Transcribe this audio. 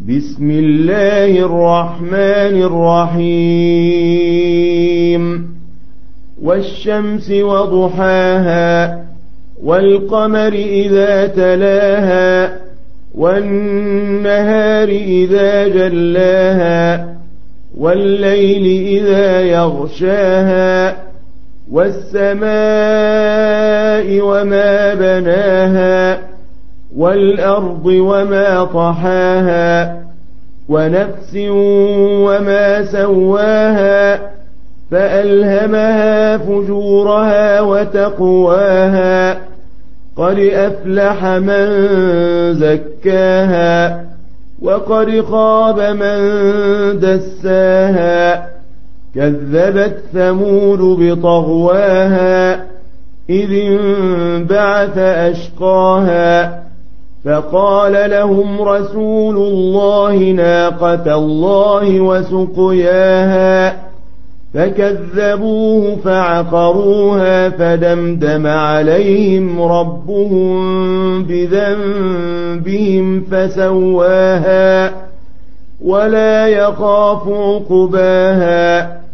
بسم الله الرحمن الرحيم والشمس وضحاها والقمر إذا تلاها والنهار إذا جلاها والليل إذا يغشاها والسماء وما بناها والأرض وما طحاها ونفس وما سواها فألهمها فجورها وتقواها قد أفلح من زكاها وقد خاب من دساها كذبت ثمود بطغواها إذ انبعث أشقاها فقال لهم رسول الله ناقة الله وسقياها فكذبوه فعقروها فدمدم عليهم ربهم بذنبهم فسواها ولا يخاف عقباها